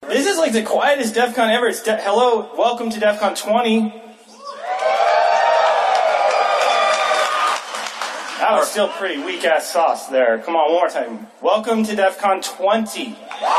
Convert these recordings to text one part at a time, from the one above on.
This is like the quietest DEF CON ever. Hello, welcome to DEF CON 20. That was still pretty weak-ass sauce there. Come on, one more time. Welcome to DEF CON 20.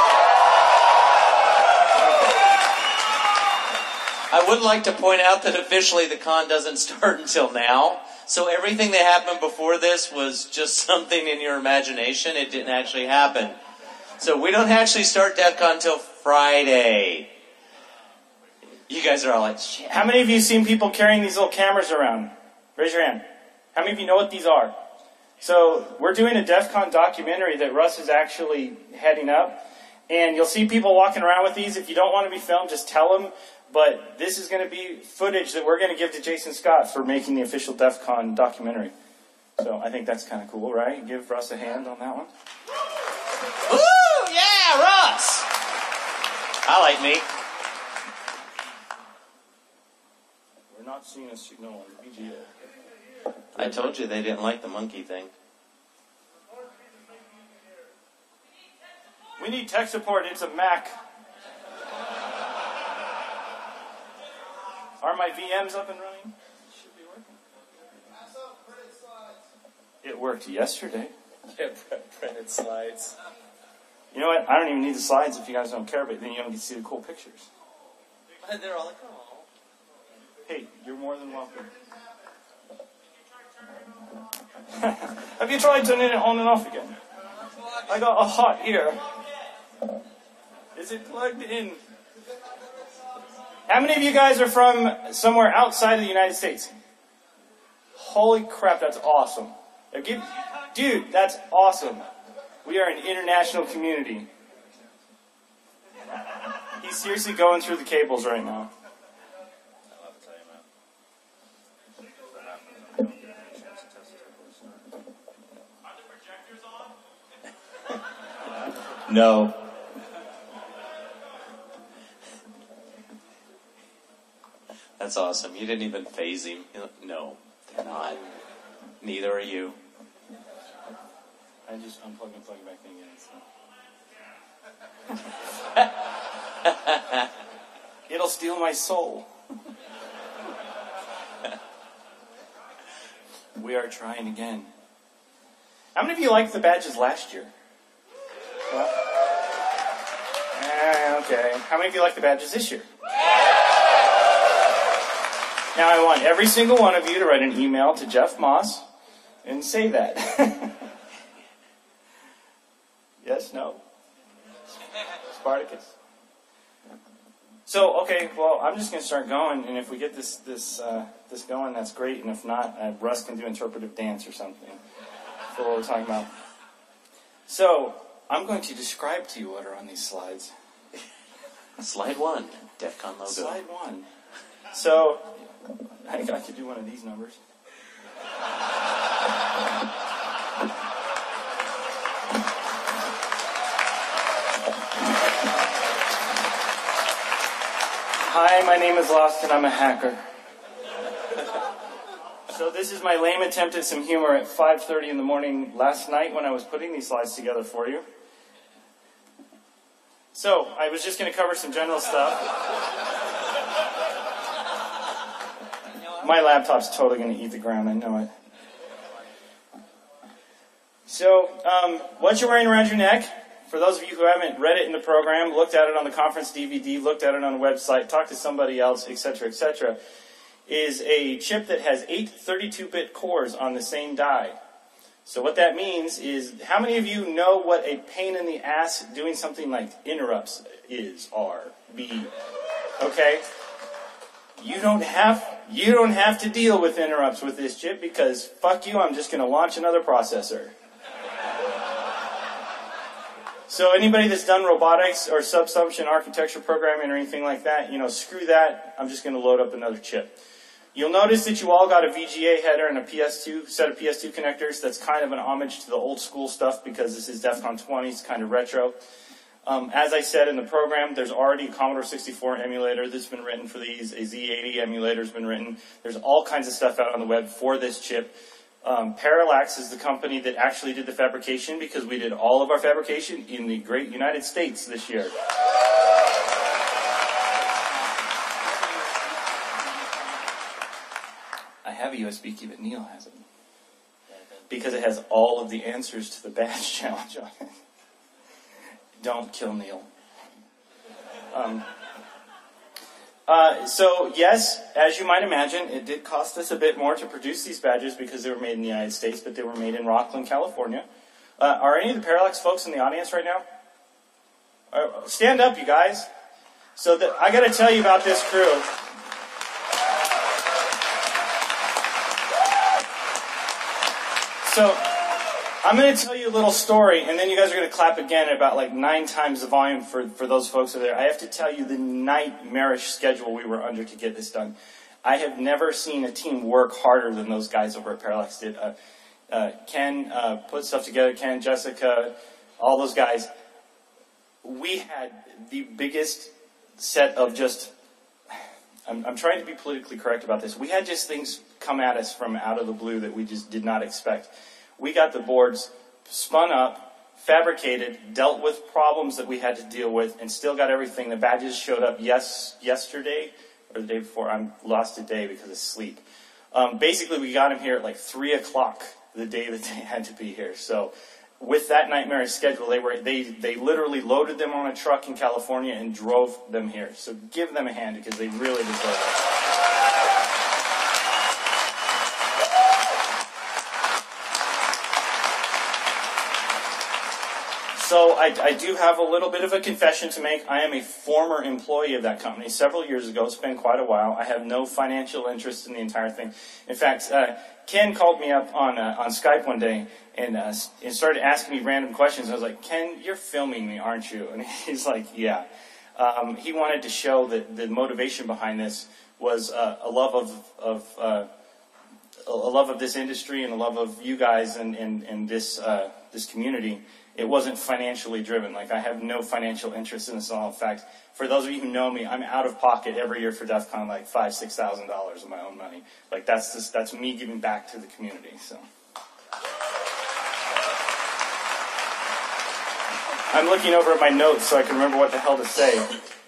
I would like to point out that officially the con doesn't start until now. So everything that happened before this was just something in your imagination. It didn't actually happen. So we don't actually start DEF CON until Friday. You guys are all like, shit. How many of you seen people carrying these little cameras around? Raise your hand. How many of you know what these are? So we're doing a DEF CON documentary that Russ is actually heading up. And you'll see people walking around with these. If you don't want to be filmed, just tell them. But this is going to be footage that we're going to give to Jason Scott for making the official DEF CON documentary. So I think that's kind of cool, right? Give Russ a hand on that one. Woo! Yeah, Russ! I like me. We're not seeing a signal on the VGA. I told you they didn't like the monkey thing. We need tech support. It's a Mac. Are my VMs up and running? Should be working. It worked yesterday. Yeah, printed slides. You know what? I don't even need the slides if you guys don't care, but then you don't get to see the cool pictures. And they're all like, oh. Hey, you're more than welcome. Have you tried turning it on and off again? I got a hot ear. Is it plugged in? How many of you guys are from somewhere outside of the United States? Holy crap, that's awesome. Dude, that's awesome. We are an international community. He's seriously going through the cables right now. Are the projectors on? No. That's awesome. You didn't even phase him. No, they're not. Neither are you. I just unplug and plug it back in again. So. It'll steal my soul. We are trying again. How many of you liked the badges last year? Well, okay. How many of you like the badges this year? Now I want every single one of you to write an email to Jeff Moss and say that. Yes, no? Spartacus. So, okay, well, I'm just going to start going, and if we get this going, that's great, and if not, Russ can do interpretive dance or something for what we're talking about. So, I'm going to describe to you what are on these slides. Slide 1, DEF CON logo. Slide 1. So, I think I could do one of these numbers. Hi, my name is Lost and I'm a hacker. So this is my lame attempt at some humor at 5:30 in the morning last night when I was putting these slides together for you. So, I was just going to cover some general stuff. My laptop's totally going to eat the ground, I know it. So, what you're wearing around your neck, for those of you who haven't read it in the program, looked at it on the conference DVD, looked at it on the website, talked to somebody else, etc., is a chip that has 8 32-bit cores on the same die. So what that means is, how many of you know what a pain in the ass doing something like interrupts are? Okay? You don't have to deal with interrupts with this chip because, fuck you, I'm just going to launch another processor. So anybody that's done robotics or subsumption architecture programming or anything like that, screw that. I'm just going to load up another chip. You'll notice that you all got a VGA header and a PS2 set of PS2 connectors. That's kind of an homage to the old school stuff because this is DEF CON 20. It's kind of retro. As I said in the program, there's already a Commodore 64 emulator that's been written for these. A Z80 emulator's been written. There's all kinds of stuff out on the web for this chip. Parallax is the company that actually did the fabrication because we did all of our fabrication in the great United States this year. USB key, but Neil has it. Because it has all of the answers to the badge challenge on it. Don't kill Neil. So yes, as you might imagine, it did cost us a bit more to produce these badges because they were made in the United States, but they were made in Rockland, California. Are any of the Parallax folks in the audience right now? Stand up, you guys. So I got to tell you about this crew. So I'm going to tell you a little story, and then you guys are going to clap again at about like 9 times the volume for those folks over there. I have to tell you the nightmarish schedule we were under to get this done. I have never seen a team work harder than those guys over at Parallax did. Ken put stuff together, Ken, Jessica, all those guys. We had the biggest set of just... I'm trying to be politically correct about this. We had just things come at us from out of the blue that we just did not expect. We got the boards spun up, fabricated, dealt with problems that we had to deal with, and still got everything. The badges showed up yesterday, or the day before. I'm lost a day because of sleep. Basically, we got them here at like 3 o'clock the day that they had to be here. So with that nightmarish schedule, they literally loaded them on a truck in California and drove them here. So give them a hand because they really deserve it. So I do have a little bit of a confession to make. I am a former employee of that company several years ago. It's been quite a while. I have no financial interest in the entire thing. In fact, Ken called me up on Skype one day and started asking me random questions. I was like, Ken, you're filming me, aren't you? And he's like, yeah. He wanted to show that the motivation behind this was a love of this industry and a love of you guys and this community. It wasn't financially driven. Like, I have no financial interest in this at all. In fact, for those of you who know me, I'm out of pocket every year for DEF CON like $5,000-$6,000 of my own money. Like, that's me giving back to the community. So I'm looking over at my notes so I can remember what the hell to say.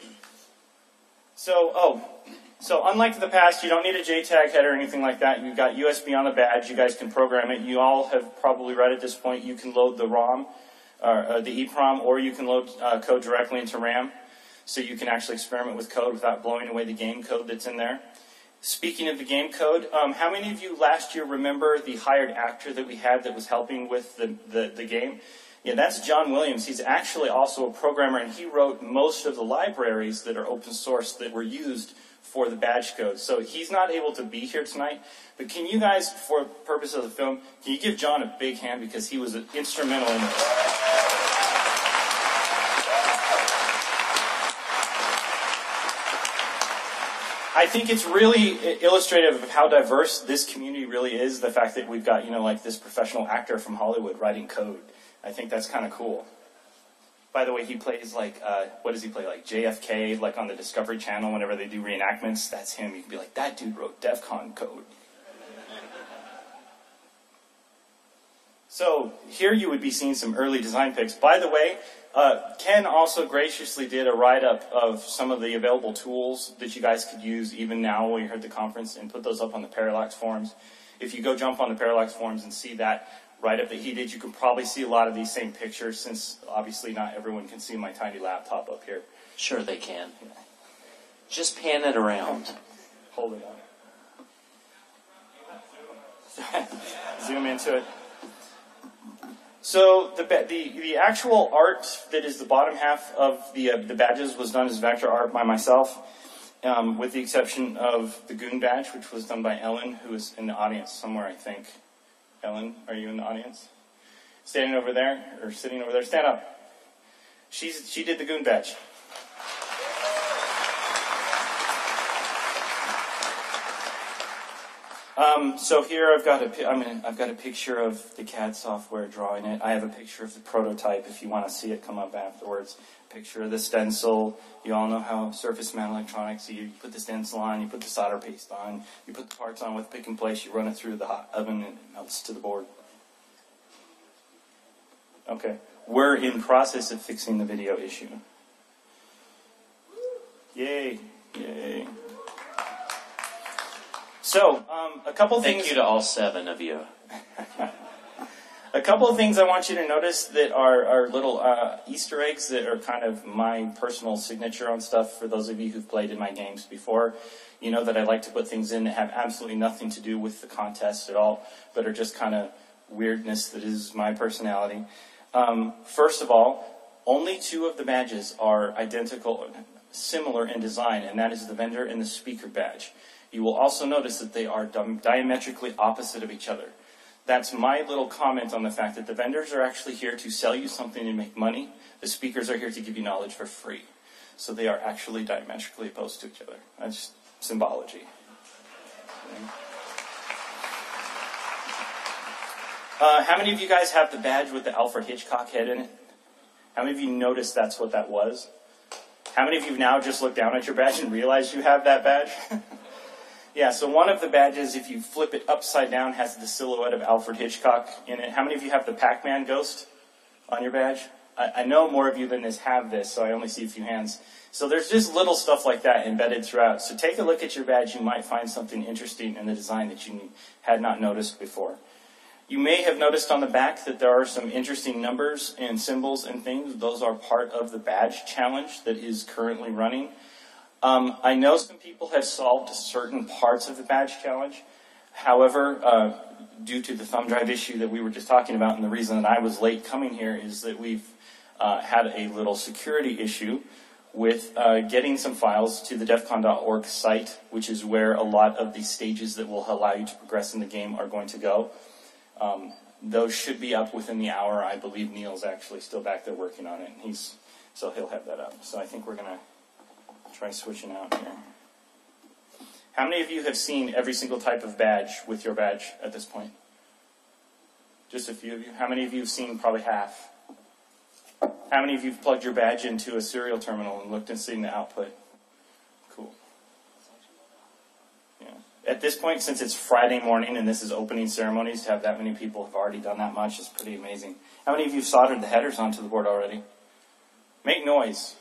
So unlike the past, you don't need a JTAG header or anything like that. You've got USB on the badge. You guys can program it. You all have probably read at this point, you can load the ROM, or the EEPROM, or you can load code directly into RAM. So you can actually experiment with code without blowing away the game code that's in there. Speaking of the game code, how many of you last year remember the hired actor that we had that was helping with the game? Yeah, that's John Williams. He's actually also a programmer, and he wrote most of the libraries that are open source that were used for the badge code. So he's not able to be here tonight, but can you guys, for the purpose of the film, can you give John a big hand because he was instrumental in this? I think it's really illustrative of how diverse this community really is, the fact that we've got, like this professional actor from Hollywood writing code. I think that's kind of cool. By the way, he plays like, what does he play? Like JFK, like on the Discovery Channel whenever they do reenactments. That's him. You can be like, that dude wrote DEF CON code. So here you would be seeing some early design pics. By the way, Ken also graciously did a write-up of some of the available tools that you guys could use even now while you're at the conference and put those up on the Parallax forums. If you go jump on the Parallax forums and see that write-up that he did, you can probably see a lot of these same pictures since obviously not everyone can see my tiny laptop up here. Sure they can. Just pan it around. Hold it on. Zoom into it. So the actual art that is the bottom half of the badges was done as vector art by myself, with the exception of the Goon badge, which was done by Ellen, who is in the audience somewhere, I think. Ellen, are you in the audience? Standing over there, or sitting over there? Stand up. She did the Goon badge. So here I've got a picture of the CAD software drawing it. I have a picture of the prototype if you want to see it come up afterwards. Picture of the stencil. You all know how surface mount electronics, you put the stencil on, you put the solder paste on, you put the parts on with pick and place, you run it through the hot oven and it melts to the board. Okay. We're in process of fixing the video issue. Yay. Yay. So, a couple things. Thank you to all 7 of you. A couple of things I want you to notice that are little Easter eggs that are kind of my personal signature on stuff. For those of you who've played in my games before, you know that I like to put things in that have absolutely nothing to do with the contest at all, but are just kind of weirdness that is my personality. First of all, only 2 of the badges are identical, similar in design, and that is the vendor and the speaker badge. You will also notice that they are diametrically opposite of each other. That's my little comment on the fact that the vendors are actually here to sell you something and make money. The speakers are here to give you knowledge for free. So they are actually diametrically opposed to each other. That's symbology. How many of you guys have the badge with the Alfred Hitchcock head in it? How many of you noticed that's what that was? How many of you now just look down at your badge and realize you have that badge? Yeah, so one of the badges, if you flip it upside down, has the silhouette of Alfred Hitchcock in it. How many of you have the Pac-Man ghost on your badge? I know more of you than this have this, so I only see a few hands. So there's just little stuff like that embedded throughout. So take a look at your badge. You might find something interesting in the design that you had not noticed before. You may have noticed on the back that there are some interesting numbers and symbols and things. Those are part of the badge challenge that is currently running. I know some people have solved certain parts of the badge challenge. However, due to the thumb drive issue that we were just talking about, and the reason that I was late coming here is that we've had a little security issue with getting some files to the defcon.org site, which is where a lot of the stages that will allow you to progress in the game are going to go. Those should be up within the hour. I believe Neil's actually still back there working on it. So he'll have that up. So I think we're going to try switching out here. How many of you have seen every single type of badge with your badge at this point? Just a few of you. How many of you have seen probably half? How many of you have plugged your badge into a serial terminal and looked and seen the output? Cool. Yeah. At this point, since it's Friday morning and this is opening ceremonies, to have that many people have already done that much is pretty amazing. How many of you have soldered the headers onto the board already? Make noise.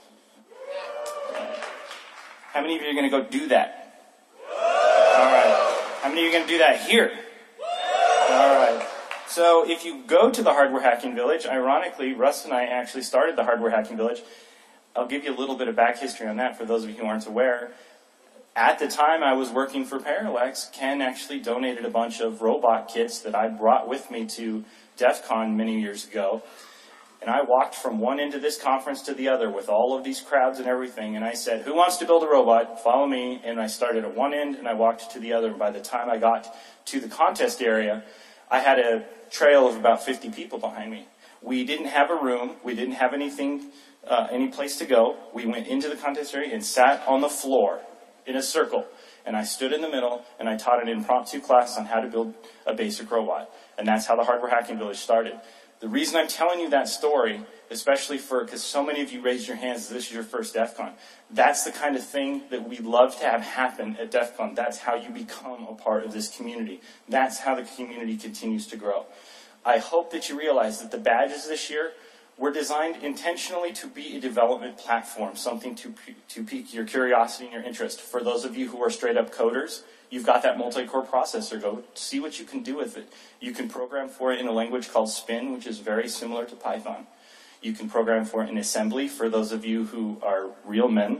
How many of you are going to go do that? All right. How many of you are going to do that here? All right. So if you go to the Hardware Hacking Village, ironically, Russ and I actually started the Hardware Hacking Village. I'll give you a little bit of back history on that for those of you who aren't aware. At the time I was working for Parallax, Ken actually donated a bunch of robot kits that I brought with me to DEF CON many years ago. And I walked from one end of this conference to the other with all of these crowds and everything. And I said, who wants to build a robot? Follow me. And I started at one end and I walked to the other. And by the time I got to the contest area, I had a trail of about 50 people behind me. We didn't have a room. We didn't have anything, any place to go. We went into the contest area and sat on the floor in a circle. And I stood in the middle and I taught an impromptu class on how to build a basic robot. And that's how the Hardware Hacking Village started. The reason I'm telling you that story, especially because so many of you raised your hands, this is your first DEF CON. That's the kind of thing that we love to have happen at DEF CON. That's how you become a part of this community. That's how the community continues to grow. I hope that you realize that the badges this year were designed intentionally to be a development platform, something to pique your curiosity and your interest. For those of you who are straight up coders, you've got that multi-core processor. Go see what you can do with it. You can program for it in a language called Spin, which is very similar to Python. You can program for it in assembly, for those of you who are real men.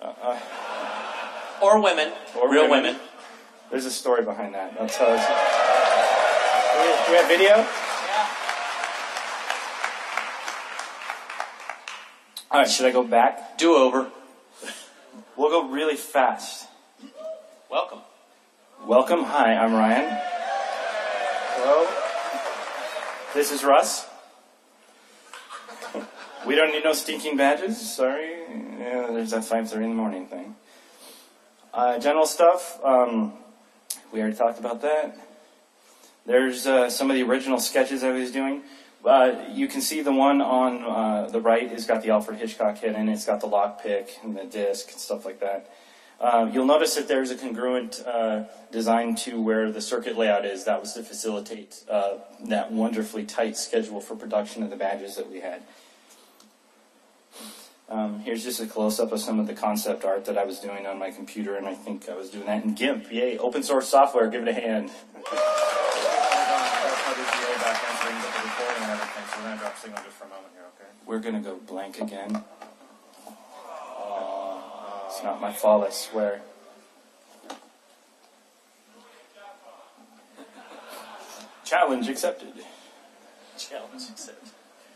Or women. Or real women. There's a story behind that. I'll tell you. Do we have video? Yeah. All right, should I go back? Do over. We'll go really fast. Welcome. Welcome. Hi, I'm Ryan. Hello. This is Russ. We don't need no stinking badges. Sorry. Yeah, there's that 5:30 in the morning thing. General stuff. We already talked about that. There's some of the original sketches I was doing. You can see the one on the right has got the Alfred Hitchcock head in it. It's got the lockpick and the disc and stuff like that. You'll notice that there's a congruent design to where the circuit layout is. That was to facilitate that wonderfully tight schedule for production of the badges that we had. Here's just a close-up of some of the concept art that I was doing on my computer, and I think I was doing that in GIMP. Yay, open source software, give it a hand. We're going to go blank again. It's not my fault, I swear. Challenge accepted. Challenge accepted.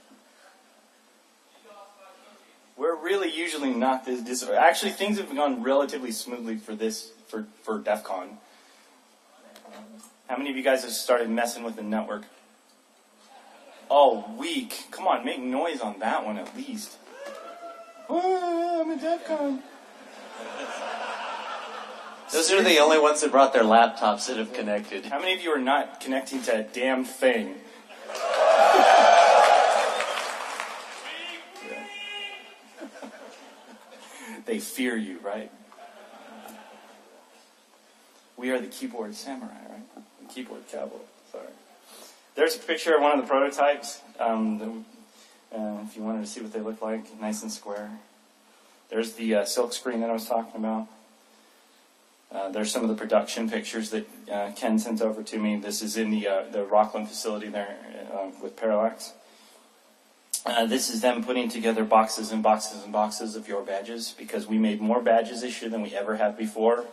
We're really usually not this. Actually, things have gone relatively smoothly for DEF CON. How many of you guys have started messing with the network? Oh, weak. Come on, make noise on that one at least. Oh, I'm at DEF CON. Those are the only ones that brought their laptops that have connected. How many of you are not connecting to a damn thing? They fear you, right? We are the keyboard samurai, right? The keyboard cowboy. Sorry. There's a picture of one of the prototypes. If you wanted to see what they look like, nice and square. There's the silk screen that I was talking about. There's some of the production pictures that Ken sent over to me. This is in the Rockland facility there with Parallax. This is them putting together boxes and boxes and boxes of your badges, because we made more badges this year than we ever have before.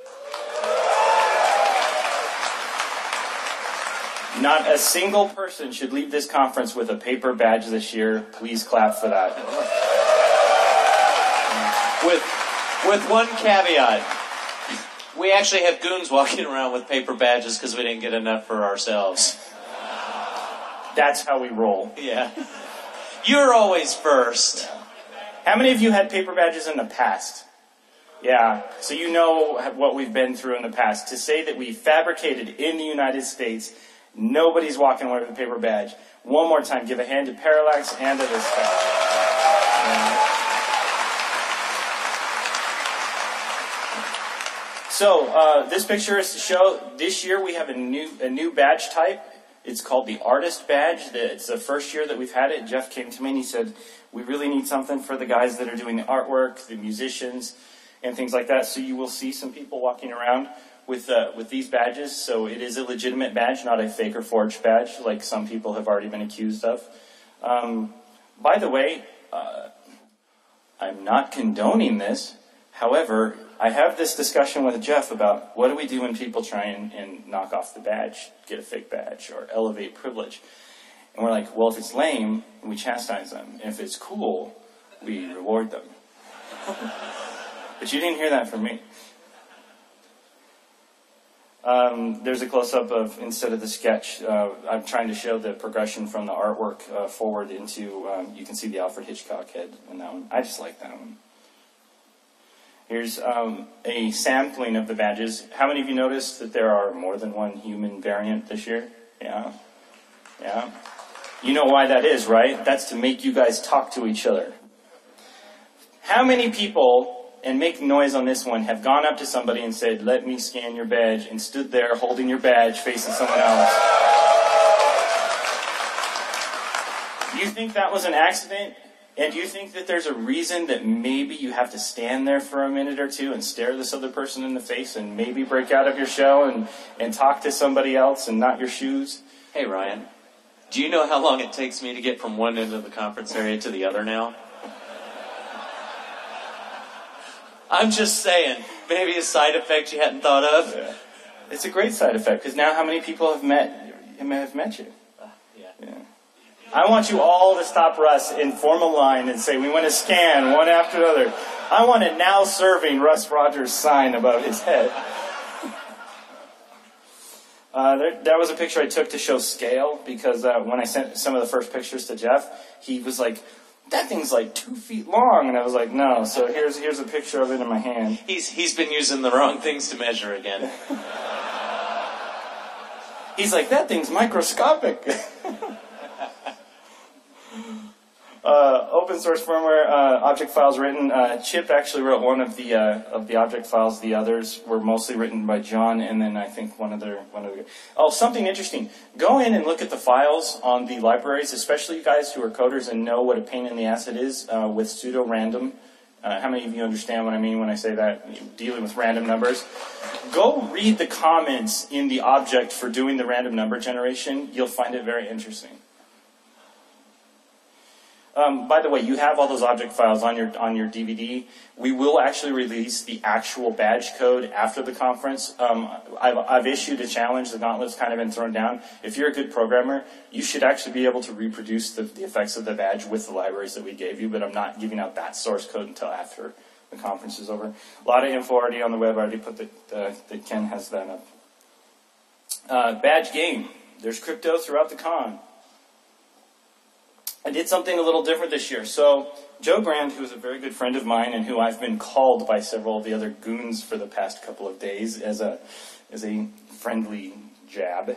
Not a single person should leave this conference with a paper badge this year. Please clap for that. With one caveat. We actually have goons walking around with paper badges because we didn't get enough for ourselves. That's how we roll. Yeah. You're always first. How many of you had paper badges in the past? Yeah, so you know what we've been through in the past. To say that we fabricated in the United States, nobody's walking away with a paper badge. One more time, give a hand to Parallax and to this guy. So this picture is to show this year we have a new badge type. It's called the Artist Badge. It's the first year that we've had it. Jeff came to me and he said, we really need something for the guys that are doing the artwork, the musicians, and things like that. So you will see some people walking around with these badges. So it is a legitimate badge, not a fake or forged badge, like some people have already been accused of. By the way, I'm not condoning this. However, I have this discussion with Jeff about what do we do when people try and knock off the badge, get a fake badge, or elevate privilege. And we're like, well, if it's lame, we chastise them. And if it's cool, we reward them. But you didn't hear that from me. There's a close-up of, instead of the sketch, I'm trying to show the progression from the artwork forward into, you can see the Alfred Hitchcock head in that one. I just like that one. Here's a sampling of the badges. How many of you noticed that there are more than one human variant this year? Yeah. Yeah. You know why that is, right? That's to make you guys talk to each other. How many people, and make noise on this one, have gone up to somebody and said, let me scan your badge, and stood there holding your badge facing someone else? You think that was an accident? And do you think that there's a reason that maybe you have to stand there for a minute or two and stare this other person in the face and maybe break out of your shell and talk to somebody else and not your shoes? Hey, Ryan, do you know how long it takes me to get from one end of the conference area to the other now? I'm just saying, maybe a side effect you hadn't thought of. Yeah. It's a great side effect, because now how many people have met you? Yeah. I want you all to stop Russ and form a line and say, we want to scan one after the other. I want a now serving Russ Rogers sign above his head. That was a picture I took to show scale, because when I sent some of the first pictures to Jeff, he was like, that thing's like 2 feet long. And I was like, no. So here's a picture of it in my hand. He's been using the wrong things to measure again. He's like, that thing's microscopic. Open source firmware, object files written. Chip actually wrote one of the object files. The others were mostly written by John, and then I think one other. Oh, something interesting. Go in and look at the files on the libraries, especially you guys who are coders and know what a pain in the ass it is with pseudo-random. How many of you understand what I mean when I say that? Dealing with random numbers. Go read the comments in the object for doing the random number generation. You'll find it very interesting. By the way, you have all those object files on your DVD. We will actually release the actual badge code after the conference. I've issued a challenge. The gauntlet's kind of been thrown down. If you're a good programmer, you should actually be able to reproduce the effects of the badge with the libraries that we gave you, but I'm not giving out that source code until after the conference is over. A lot of info already on the web. I already put that Ken has that up. Badge game. There's crypto throughout the con. I did something a little different this year. So Joe Grand, who is a very good friend of mine and who I've been called by several of the other goons for the past couple of days as a friendly jab.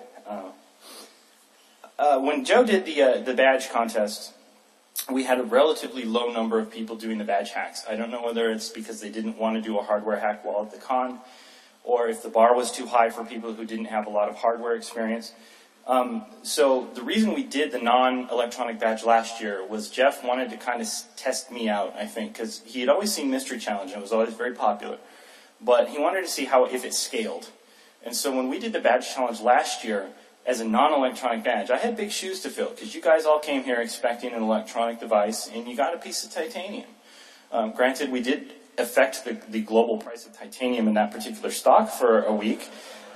When Joe did the badge contest, we had a relatively low number of people doing the badge hacks. I don't know whether it's because they didn't want to do a hardware hack while at the con, or if the bar was too high for people who didn't have a lot of hardware experience. So the reason we did the non-electronic badge last year was Jeff wanted to kind of test me out, I think, because he had always seen Mystery Challenge and it was always very popular. But he wanted to see if it scaled. And so when we did the badge challenge last year as a non-electronic badge, I had big shoes to fill because you guys all came here expecting an electronic device and you got a piece of titanium. Granted, we did affect the global price of titanium in that particular stock for a week.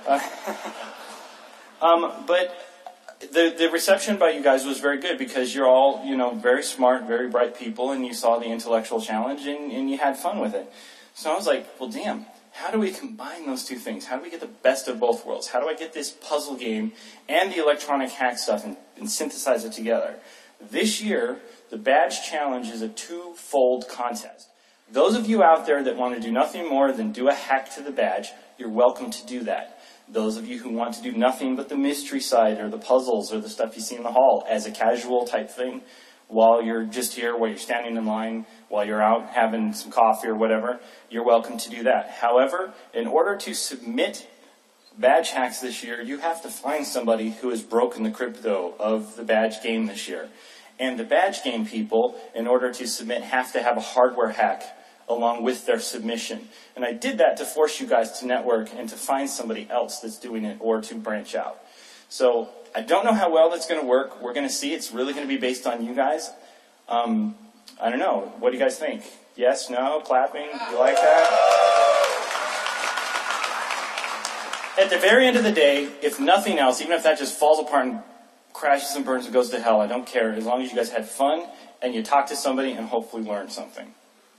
But the reception by you guys was very good because you're all, very smart, very bright people, and you saw the intellectual challenge and you had fun with it. So I was like, well, damn, how do we combine those two things? How do we get the best of both worlds? How do I get this puzzle game and the electronic hack stuff and synthesize it together? This year, the badge challenge is a two-fold contest. Those of you out there that want to do nothing more than do a hack to the badge, you're welcome to do that. Those of you who want to do nothing but the mystery side or the puzzles or the stuff you see in the hall as a casual type thing while you're just here, while you're standing in line, while you're out having some coffee or whatever, you're welcome to do that. However, in order to submit badge hacks this year, you have to find somebody who has broken the crypto of the badge game this year. And the badge game people, in order to submit, have to have a hardware hack along with their submission. And I did that to force you guys to network and to find somebody else that's doing it or to branch out. So I don't know how well that's going to work. We're going to see. It's really going to be based on you guys. I don't know. What do you guys think? Yes, no, clapping? You like that? At the very end of the day, if nothing else, even if that just falls apart and crashes and burns and goes to hell, I don't care. As long as you guys had fun and you talked to somebody and hopefully learned something.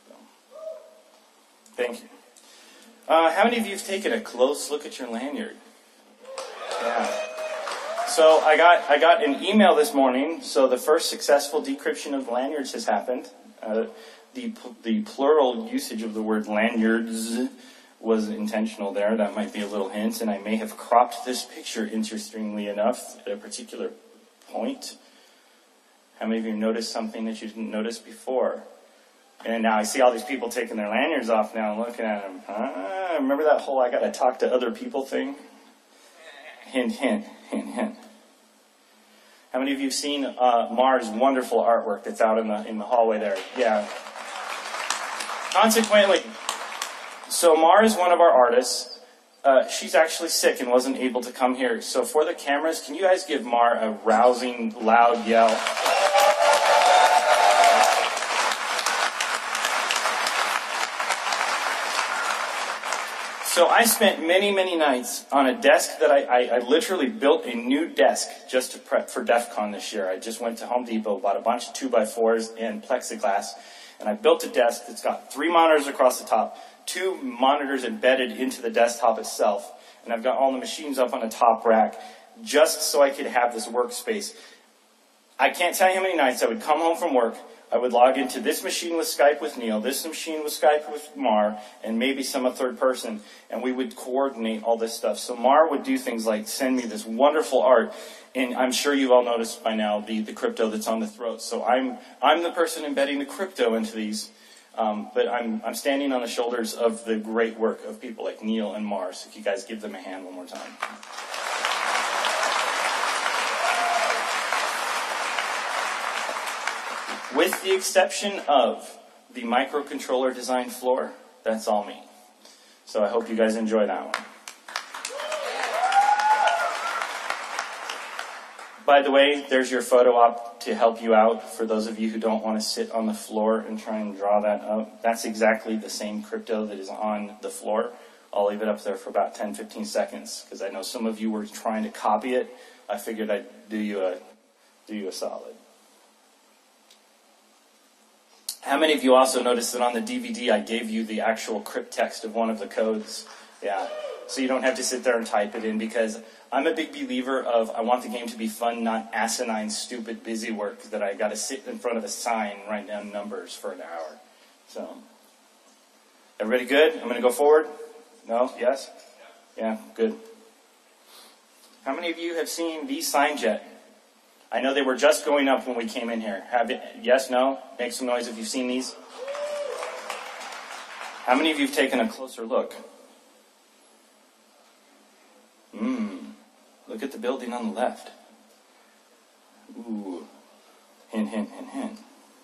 Thank you. How many of you have taken a close look at your lanyard? Yeah. So I got an email this morning. So the first successful decryption of lanyards has happened. The plural usage of the word lanyards was intentional there. That might be a little hint. And I may have cropped this picture, interestingly enough, at a particular point. How many of you noticed something that you didn't notice before? And now I see all these people taking their lanyards off now and looking at them. Remember that whole I got to talk to other people thing? Hint, hint, hint, hint. How many of you have seen Mars' wonderful artwork that's out in the hallway there? Yeah. Consequently, so Mars, one of our artists, she's actually sick and wasn't able to come here. So for the cameras, can you guys give Mar a rousing, loud yell? So I spent many, many nights on a desk that I literally built a new desk just to prep for DEF CON this year. I just went to Home Depot, bought a bunch of 2x4s and plexiglass, and I built a desk that's got 3 monitors across the top, 2 monitors embedded into the desktop itself, and I've got all the machines up on a top rack just so I could have this workspace. I can't tell you how many nights I would come home from work, I would log into this machine with Skype with Neil, this machine with Skype with Mar, and maybe some third person, and we would coordinate all this stuff. So Mar would do things like send me this wonderful art, and I'm sure you've all noticed by now the crypto that's on the throat. So I'm the person embedding the crypto into these, but I'm standing on the shoulders of the great work of people like Neil and Mar. So if you guys give them a hand one more time. With the exception of the microcontroller design floor, that's all me. So I hope you guys enjoy that one. By the way, there's your photo op to help you out for those of you who don't want to sit on the floor and try and draw that up. That's exactly the same crypto that is on the floor. I'll leave it up there for about 10-15 seconds because I know some of you were trying to copy it. I figured I'd do you a solid. How many of you also noticed that on the DVD I gave you the actual crypt text of one of the codes? Yeah, so you don't have to sit there and type it in, because I'm a big believer of I want the game to be fun, not asinine, stupid, busy work that I got to sit in front of a sign and write down numbers for an hour. So, everybody good? I'm going to go forward? No? Yes? Yeah, good. How many of you have seen the SignJet? I know they were just going up when we came in here. Have it? Yes, no? Make some noise if you've seen these. How many of you have taken a closer look? Look at the building on the left. Ooh. Hint, hint, hint, hint.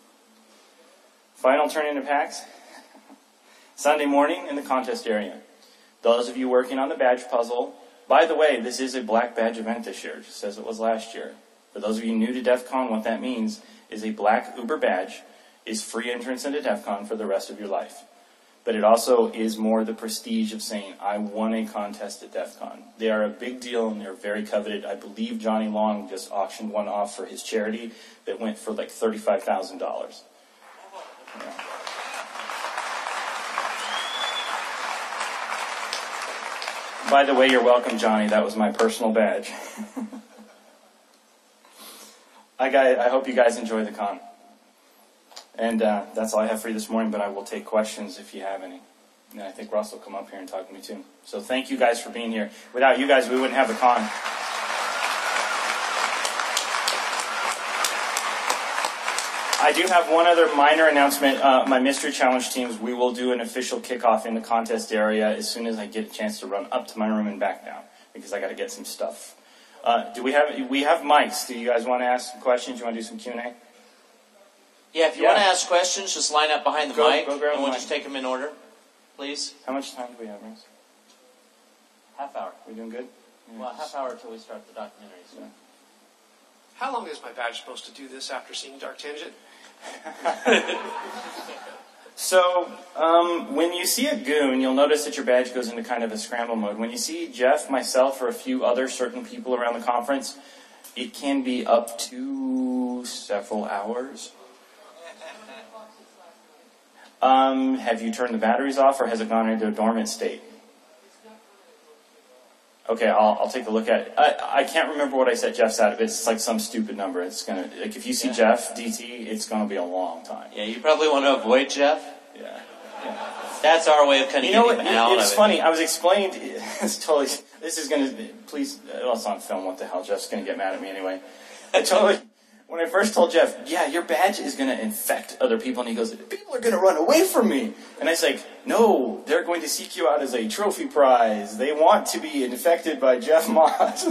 Final turn into packs. Sunday morning in the contest area. Those of you working on the badge puzzle. By the way, this is a black badge event this year, just as it was last year. For those of you new to DEF CON, what that means is a black Uber badge is free entrance into DEF CON for the rest of your life. But it also is more the prestige of saying, I won a contest at DEF CON. They are a big deal and they're very coveted. I believe Johnny Long just auctioned one off for his charity that went for like $35,000. Yeah. By the way, you're welcome, Johnny. That was my personal badge. I hope you guys enjoy the con. And that's all I have for you this morning, but I will take questions if you have any. And I think Russ will come up here and talk to me too. So thank you guys for being here. Without you guys, we wouldn't have the con. I do have one other minor announcement. My Mystery Challenge teams, we will do an official kickoff in the contest area as soon as I get a chance to run up to my room and back down, because I got to get some stuff. We have mics. Do you guys want to ask some questions? You want to do some Q&A? Yeah, if you want to ask questions, just line up behind the mic, go grab and we'll the just mic. take them in order, please. How much time do we have, Russ? Half hour. We doing good? Yeah. Well, half hour until we start the documentary. So. Yeah. How long is my badge supposed to do this after seeing Dark Tangent? So, when you see a goon, you'll notice that your badge goes into kind of a scramble mode. When you see Jeff, myself, or a few other certain people around the conference, it can be up to several hours. Have you turned the batteries off, or has it gone into a dormant state? Okay, I'll take a look at it. I can't remember what I set Jeff's out of. It's like some stupid number. It's gonna, like, if you see Jeff DT, it's gonna be a long time. Yeah, you probably want to avoid Jeff. Yeah. That's our way of kind of You know getting what? him out of it. It's funny. I was explained. It's totally. This is gonna. Please. Well, it's on film. What the hell? Jeff's gonna get mad at me anyway. When I first told Jeff, yeah, your badge is going to infect other people, and he goes, people are going to run away from me. And I was like, no, they're going to seek you out as a trophy prize. They want to be infected by Jeff Moss.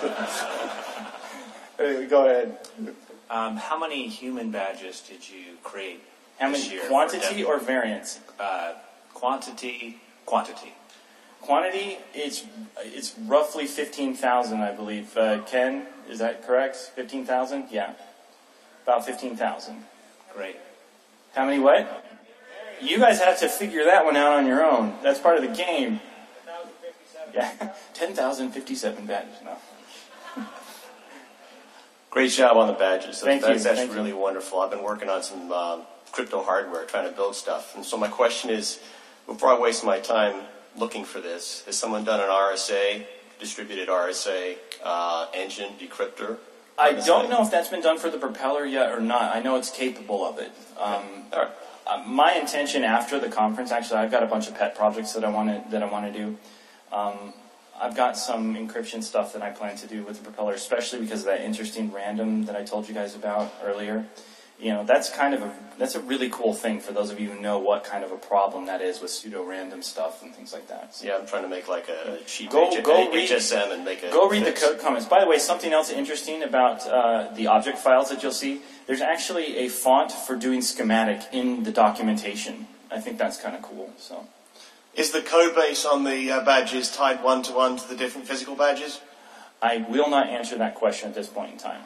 Go ahead. How many human badges did you create How this many, year? quantity or variance? Quantity. Quantity, it's roughly 15,000, I believe. Ken, is that correct? 15,000? Yeah. About 15,000. Great. How many what? You guys have to figure that one out on your own. That's part of the game. 10,057. Yeah. 10,057 badges. No. Great job on the badges. Thank you. That's really wonderful. I've been working on some crypto hardware, trying to build stuff. And so my question is, before I waste my time looking for this, has someone done an RSA, distributed RSA engine decryptor? I don't know if that's been done for the propeller yet or not. I know it's capable of it. All right. My intention after the conference, actually, I've got a bunch of pet projects that I want to do. I've got some encryption stuff that I plan to do with the propeller, especially because of that interesting random that I told you guys about earlier. You know, that's a really cool thing for those of you who know what kind of a problem that is with pseudo-random stuff and things like that. So, Yeah, I'm trying to make like a cheap Go read HSM and make a Go read the fix. code comments. By the way, something else interesting about the object files that you'll see, there's actually a font for doing schematic in the documentation. I think that's kind of cool. So, Is the code base on the badges tied one-to-one to the different physical badges? I will not answer that question at this point in time.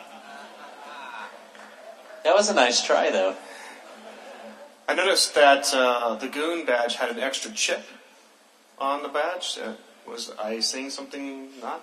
That was a nice try, though. I noticed that the Goon badge had an extra chip on the badge. Was I saying something not?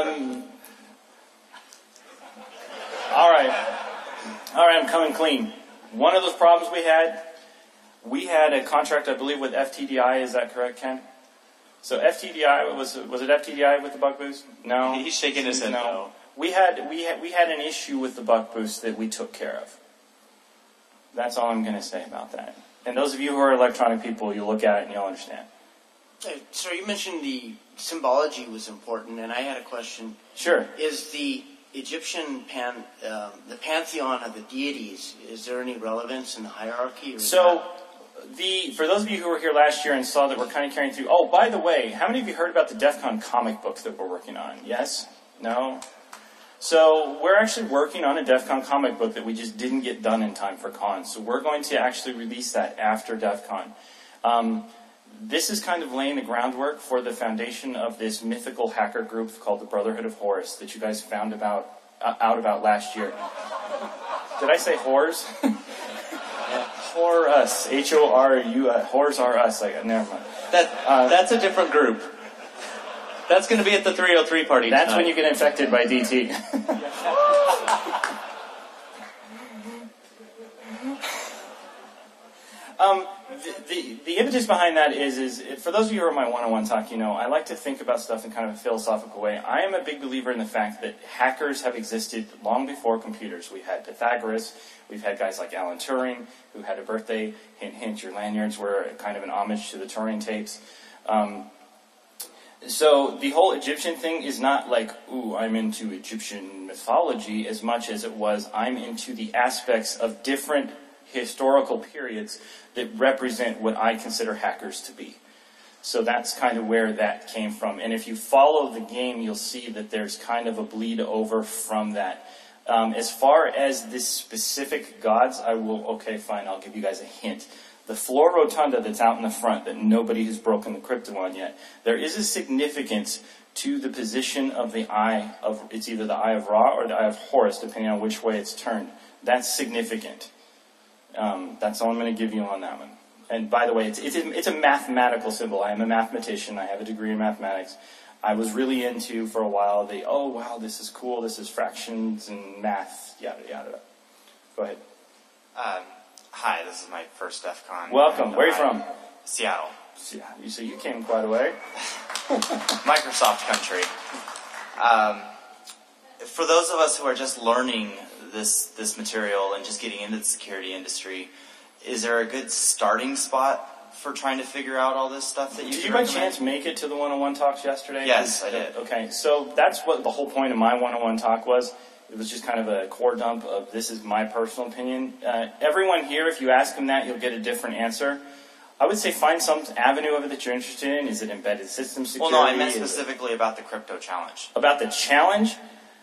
All right, I'm coming clean. One of those problems we had a contract, I believe, with FTDI. Is that correct, Ken? So FTDI was it FTDI with the bug boost? No. He's shaking his head no. We had an issue with the bug boost that we took care of. That's all I'm going to say about that. And those of you who are electronic people, you'll look at it and you'll understand. So you mentioned the symbology was important, and I had a question. Sure. Is the Egyptian the pantheon of the deities, is there any relevance in the hierarchy? Or So, for those of you who were here last year and saw that we're kind of carrying through, oh, by the way, how many of you heard about the DEF CON comic book that we're working on? Yes? No? So, we're actually working on a DEF CON comic book that we just didn't get done in time for con. So, we're going to actually release that after DEF CON. This is kind of laying the groundwork for the foundation of this mythical hacker group called the Brotherhood of Horus that you guys found out about last year. Did I say whores? Horus. H-O-R-U. Whores are us. Never mind. That's a different group. That's going to be at the 303 party That's tonight. when you get infected by DT. The impetus behind that is for those of you who are in my one-on-one talk, I like to think about stuff in kind of a philosophical way. I am a big believer in the fact that hackers have existed long before computers. We had Pythagoras, we've had guys like Alan Turing, who had a birthday. Hint, hint, your lanyards were kind of an homage to the Turing tapes. So the whole Egyptian thing is not like, ooh, I'm into Egyptian mythology as much as it was I'm into the aspects of different historical periods that represent what I consider hackers to be. So that's kind of where that came from. And if you follow the game, you'll see that there's kind of a bleed over from that. As far as this specific gods, okay, fine, I'll give you guys a hint. The Flora Rotunda that's out in the front that nobody has broken the crypto on yet, there is a significance to the position of the eye of, it's either the eye of Ra or the eye of Horus, depending on which way it's turned. That's significant. That's all I'm going to give you on that one. And by the way, it's a mathematical symbol. I am a mathematician. I have a degree in mathematics. I was really into, for a while, oh, wow, this is cool. This is fractions and math, yada, yada. Go ahead. Hi, this is my first DEF CON. Welcome. Where are you from? Seattle. Yeah, so you came quite a way. Microsoft country. For those of us who are just learning this material and just getting into the security industry, is there a good starting spot for trying to figure out all this stuff that you Did you by chance make it to the one-on-one talks yesterday? Yes, I did. Okay, so that's what the whole point of my one-on-one talk was. It was just kind of a core dump of this is my personal opinion. Everyone here, if you ask them that, you'll get a different answer. I would say find some avenue of it that you're interested in. Is it embedded system security? Well, no, I meant specifically about the crypto challenge. About the challenge?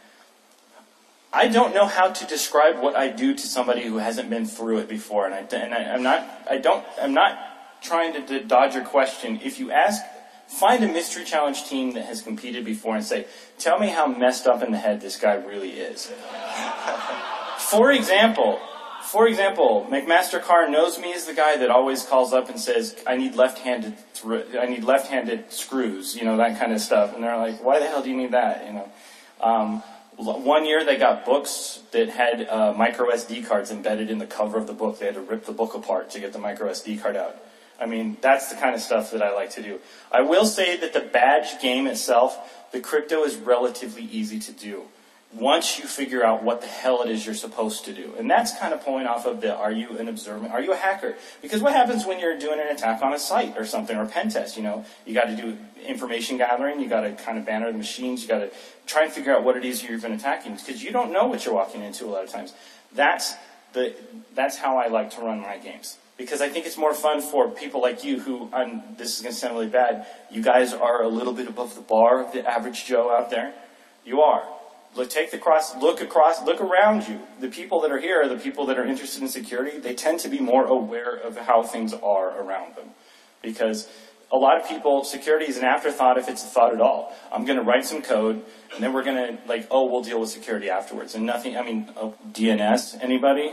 I don't know how to describe what I do to somebody who hasn't been through it before, I'm not trying to dodge your question. If you ask, find a mystery challenge team that has competed before and say, tell me how messed up in the head this guy really is. For example, McMaster Carr knows me as the guy that always calls up and says, I need left-handed screws, that kind of stuff. And they're like, why the hell do you need that? One year they got books that had micro SD cards embedded in the cover of the book. They had to rip the book apart to get the micro SD card out. I mean, that's the kind of stuff that I like to do. I will say that the badge game itself, the crypto is relatively easy to do. once you figure out what the hell it is you're supposed to do. And that's kind of pulling off of the, are you an observant? Are you a hacker? Because what happens when you're doing an attack on a site or something, or a pen test? You know, you got to do information gathering, you got to kind of banner the machines, you got to try and figure out what it is you've been attacking, because you don't know what you're walking into a lot of times. That's how I like to run my games. Because I think it's more fun for people like you who, this is going to sound really bad, you guys are a little bit above the bar of the average Joe out there. You are. Look around you. The people that are here are the people that are interested in security. They tend to be more aware of how things are around them. Because a lot of people, security is an afterthought if it's a thought at all. I'm going to write some code, and then we're going to, we'll deal with security afterwards. And nothing, DNS, anybody?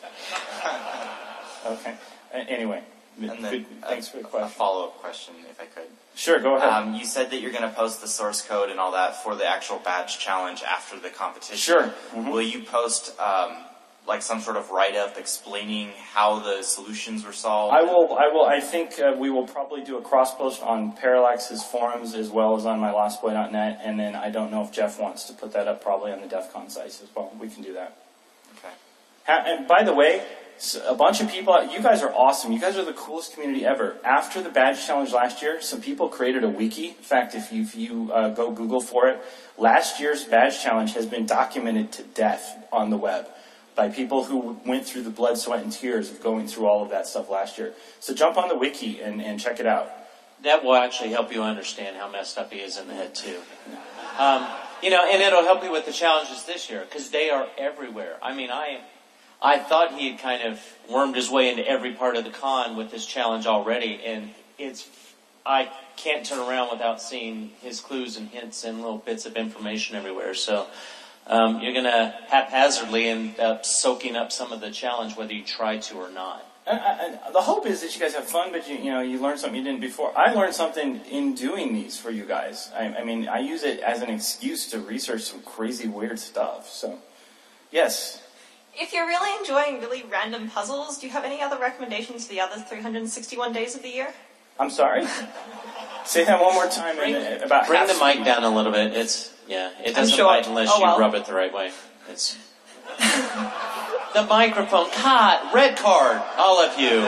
Okay. Anyway, and then, thanks for the question. A follow-up question, if I could. Sure, go ahead. You said that you're going to post the source code and all that for the actual badge challenge after the competition. Sure. Mm-hmm. Will you post some sort of write-up explaining how the solutions were solved? I will. I think we will probably do a cross-post on Parallax's forums as well as on my lostboy.net, and then I don't know if Jeff wants to put that up probably on the DEF CON sites as well. We can do that. Okay. And by the way, a bunch of people, you guys are awesome. You guys are the coolest community ever. After the badge challenge last year, some people created a wiki. In fact, if you go Google for it, last year's badge challenge has been documented to death on the web by people who went through the blood, sweat, and tears of going through all of that stuff last year. So jump on the wiki and check it out. That will actually help you understand how messed up he is in the head, too. And it'll help you with the challenges this year, because they are everywhere. I thought he had kind of wormed his way into every part of the con with this challenge already, and I can't turn around without seeing his clues and hints and little bits of information everywhere. So you're going to haphazardly end up soaking up some of the challenge, whether you try to or not. The hope is that you guys have fun, but you learn something you didn't before. I learned something in doing these for you guys. I use it as an excuse to research some crazy, weird stuff. So, yes. If you're really enjoying really random puzzles, do you have any other recommendations for the other 361 days of the year? I'm sorry? Say that one more time. Bring the mic down a little bit. It doesn't bite unless you rub it the right way. It's the microphone. Red card, all of you.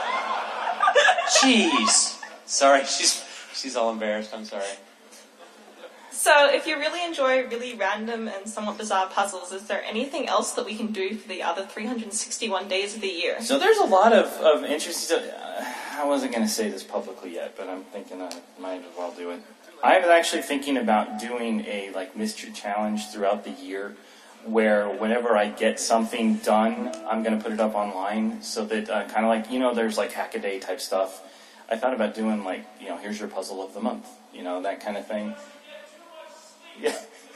Jeez. Sorry, she's all embarrassed. I'm sorry. So, if you really enjoy really random and somewhat bizarre puzzles, is there anything else that we can do for the other 361 days of the year? So there's a lot of interesting stuff. I wasn't going to say this publicly yet, but I'm thinking I might as well do it. I'm actually thinking about doing a mystery challenge throughout the year, where whenever I get something done, I'm going to put it up online, so that kind of there's Hackaday type stuff. I thought about doing here's your puzzle of the month, that kind of thing. Yeah.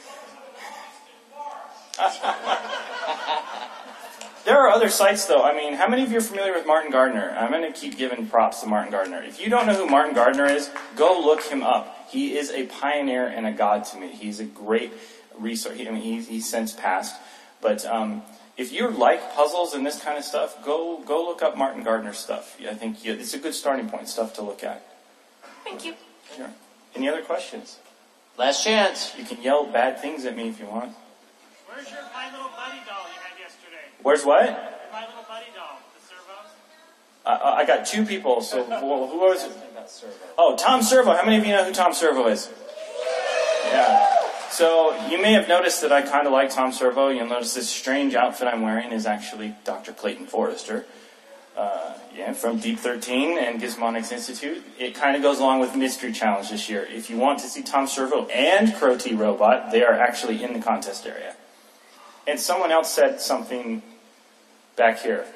There are other sites, though. How many of you are familiar with Martin Gardner? I'm going to keep giving props to Martin Gardner. If you don't know who Martin Gardner is, go look him up. He is a pioneer and a god to me. He's a great resource. He's since passed. But if you like puzzles and this kind of stuff, go look up Martin Gardner's stuff. I think it's a good starting point, stuff to look at. Thank you. Sure. Any other questions? Last chance. You can yell bad things at me if you want. Where's your My Little Buddy doll you had yesterday? Where's what? Your My Little Buddy doll, the servos? I got two people, so who was it? Oh, Tom Servo. How many of you know who Tom Servo is? Yeah. So you may have noticed that I kind of like Tom Servo. You'll notice this strange outfit I'm wearing is actually Dr. Clayton Forrester. From Deep 13 and Gizmonics Institute. It kind of goes along with Mystery Challenge this year. If you want to see Tom Servo and Crow T Robot, they are actually in the contest area. And someone else said something back here.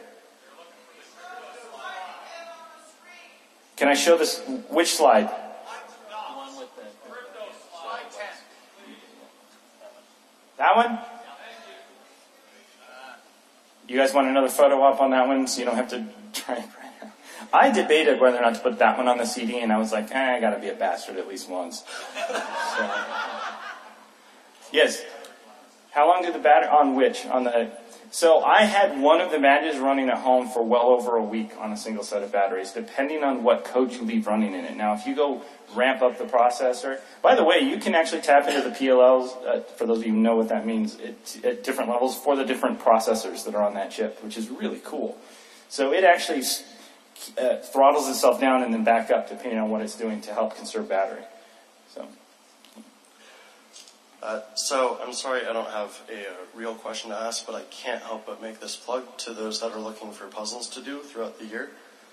Can I show this? Which slide? That one? You guys want another photo up on that one so you don't have to try it right now? I debated whether or not to put that one on the CD, and I was like, I gotta be a bastard at least once. So. Yes. How long did the battery, on which? On the, So I had one of the badges running at home for well over a week on a single set of batteries, depending on what code you leave running in it. Now, if you go ramp up the processor, by the way, you can actually tap into the PLLs, for those of you who know what that means, at different levels for the different processors that are on that chip, which is really cool. So it actually throttles itself down and then back up depending on what it's doing to help conserve battery. So I'm sorry I don't have a real question to ask, but I can't help but make this plug to those that are looking for puzzles to do throughout the year.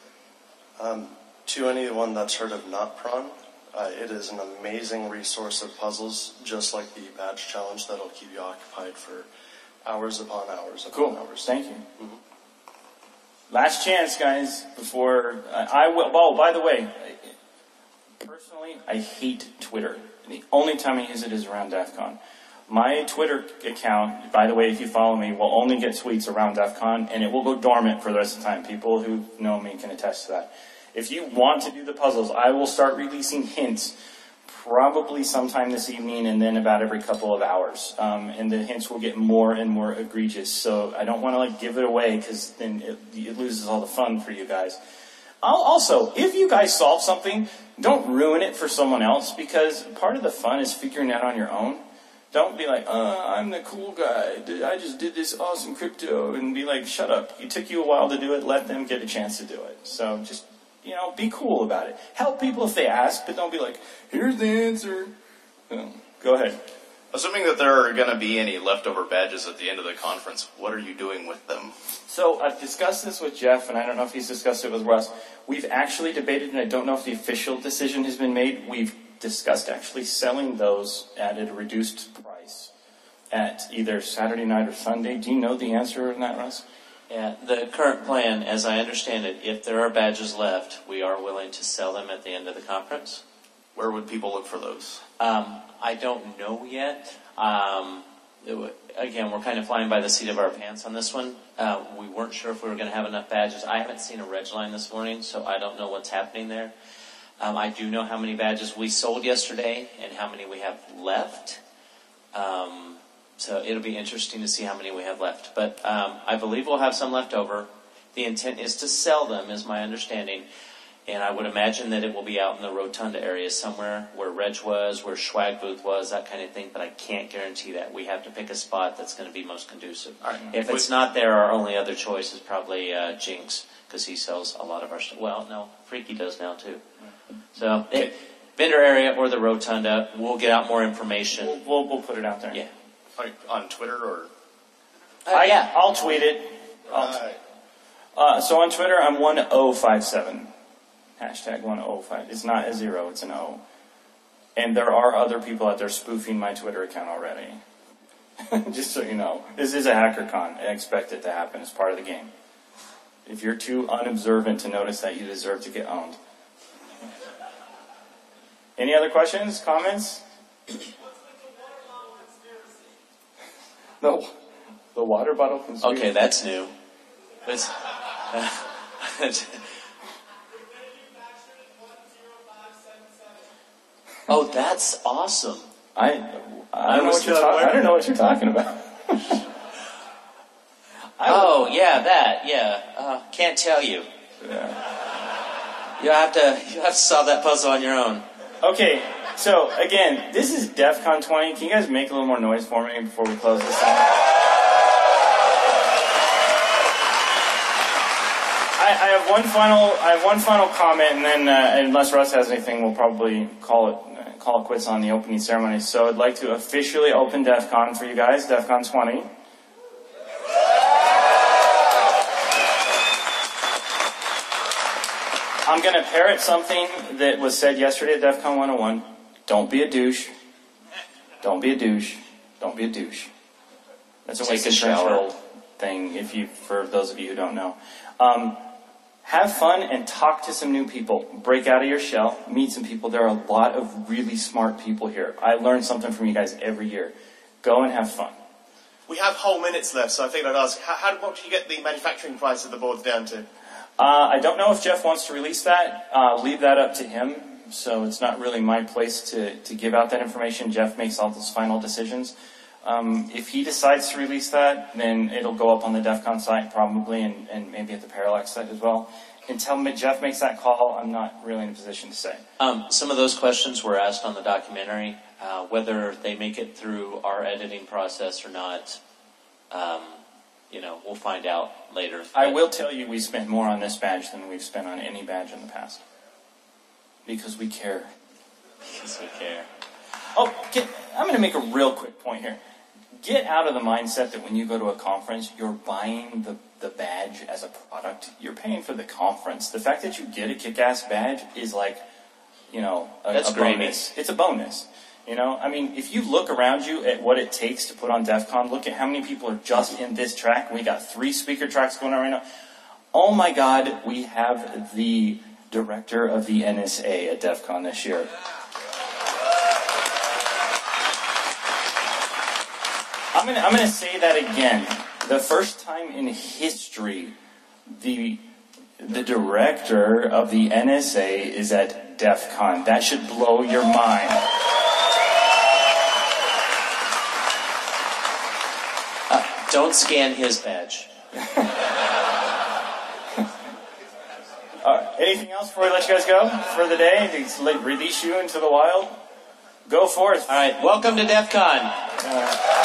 To anyone that's heard of NotPron, it is an amazing resource of puzzles, just like the badge challenge that'll keep you occupied for hours upon hours upon hours. Thank you. Mm-hmm. Last chance, guys, before I will. Oh, by the way, personally, I hate Twitter. The only time I use it is around DEF CON. My Twitter account, by the way, if you follow me, will only get tweets around DEF CON, and it will go dormant for the rest of the time. People who know me can attest to that. If you want to do the puzzles, I will start releasing hints probably sometime this evening and then about every couple of hours. And the hints will get more and more egregious. So I don't want to give it away because then it loses all the fun for you guys. Also, if you guys solve something, don't ruin it for someone else, because part of the fun is figuring it out on your own. Don't be like, I'm the cool guy. I just did this awesome crypto, and be like, shut up. It took you a while to do it. Let them get a chance to do it. So just, be cool about it. Help people if they ask, but don't be like, here's the answer. Go ahead. Assuming that there are going to be any leftover badges at the end of the conference, what are you doing with them? So I've discussed this with Jeff, and I don't know if he's discussed it with Russ. We've actually debated, and I don't know if the official decision has been made. We've discussed actually selling those at a reduced price at either Saturday night or Sunday. Do you know the answer on that, Russ? Yeah, the current plan, as I understand it, if there are badges left, we are willing to sell them at the end of the conference. Where would people look for those? I don't know yet. Again, we're kind of flying by the seat of our pants on this one. We weren't sure if we were going to have enough badges. I haven't seen a reg line this morning, so I don't know what's happening there. I do know how many badges we sold yesterday and how many we have left. So it'll be interesting to see how many we have left. But I believe we'll have some left over. The intent is to sell them, is my understanding. And I would imagine that it will be out in the Rotunda area somewhere where Reg was, where Schwag booth was, that kind of thing. But I can't guarantee that. We have to pick a spot that's going to be most conducive. Right. If it's not there, our only other choice is probably Jinx, because he sells a lot of our stuff. Well, no, Freaky does now too. So vendor area or the Rotunda, we'll get out more information. We'll put it out there. Yeah. On Twitter or? Yeah. I'll tweet it. So on Twitter, I'm 1057. Hashtag 105. It's not a 0, it's an O. And there are other people out there spoofing my Twitter account already. Just so you know. This is a HackerCon. I expect it to happen. It's part of the game. If you're too unobservant to notice that, you deserve to get owned. Any other questions? Comments? No. The water bottle conspiracy. Okay, that's new. Oh, that's awesome. I don't know what you're talking about. Can't tell you. Yeah. You have to solve that puzzle on your own. Okay, so again, this is DEF CON 20. Can you guys make a little more noise for me before we close this out? I have one final comment, and then unless Russ has anything, we'll probably call it quits on the opening ceremony. So I'd like to officially open DEF CON for you guys, DEF CON 20. I'm going to parrot something that was said yesterday at DEF CON 101. Don't be a douche. Don't be a douche. Don't be a douche. That's a Winston Churchill thing, for those of you who don't know. Have fun and talk to some new people. Break out of your shell. Meet some people. There are a lot of really smart people here. I learn something from you guys every year. Go and have fun. We have whole minutes left, so I think I'd ask, what did you get the manufacturing price of the boards down to? I don't know if Jeff wants to release that. Leave that up to him. So it's not really my place to give out that information. Jeff makes all those final decisions. If he decides to release that, then it'll go up on the DEF CON site probably, and maybe at the Parallax site as well. Until Jeff makes that call, I'm not really in a position to say. Some of those questions were asked on the documentary. Whether they make it through our editing process or not, we'll find out later. I will tell you we spent more on this badge than we've spent on any badge in the past. Because we care. Because we care. Oh, I'm going to make a real quick point here. Get out of the mindset that when you go to a conference, you're buying the badge as a product. You're paying for the conference. The fact that you get a kick-ass badge is like, That's a bonus. It's a bonus. If you look around you at what it takes to put on DEF CON, look at how many people are just in this track. We got 3 speaker tracks going on right now. Oh my God, we have the director of the NSA at DEF CON this year. I'm going to say that again. The first time in history, the director of the NSA is at DEF CON. That should blow your mind. Don't scan his badge. All right. Anything else before we let you guys go for the day to release you into the wild? Go forth. All right. Welcome to DEF CON.